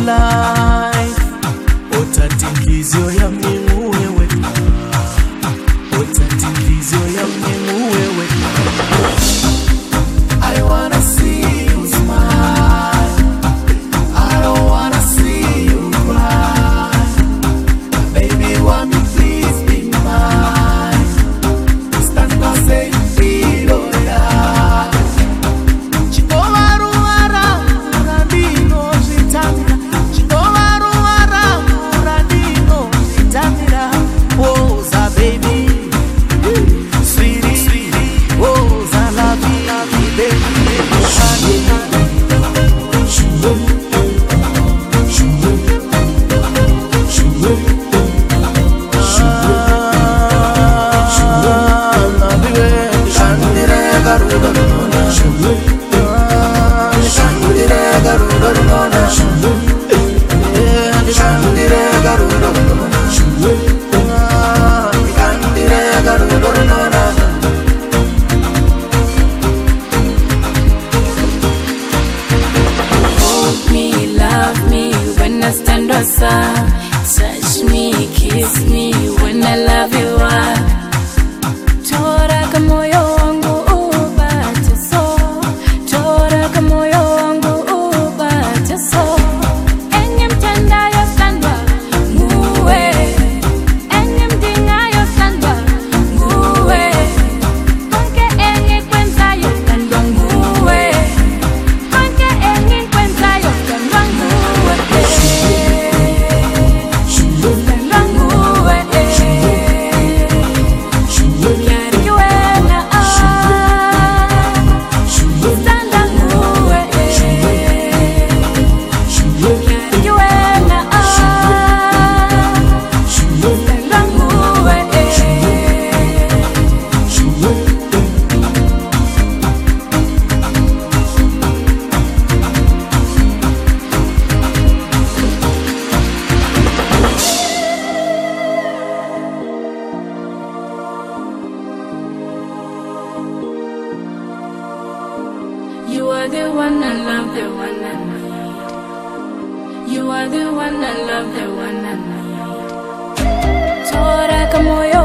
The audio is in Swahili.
life. Otatingizio ya mnyimu wewe, otatingizio ya mnyimu wewe. I wanna see you smile, I don't wanna see you cry. Baby, want me please be mine. Stand by, say you feel all right. Chikowaru aramu randino zitamira, chikowaru aramu randino zitamira. Oh, za baby, sweetie, oh, za love you, baby. Touch me, kiss me when I love you up. Tora kamoyo wangu upate so, tora kamoyo wangu upate so. Enye mtenda yo sandwa nguwe, enye mdinga yo sandwa nguwe. Konke enye kwenza yo sandwa nguwe, konke enye kwenza yo sandwa nguwe. You are the one I love, the one I need. You are the one I love, the one I need. Tora kamoyo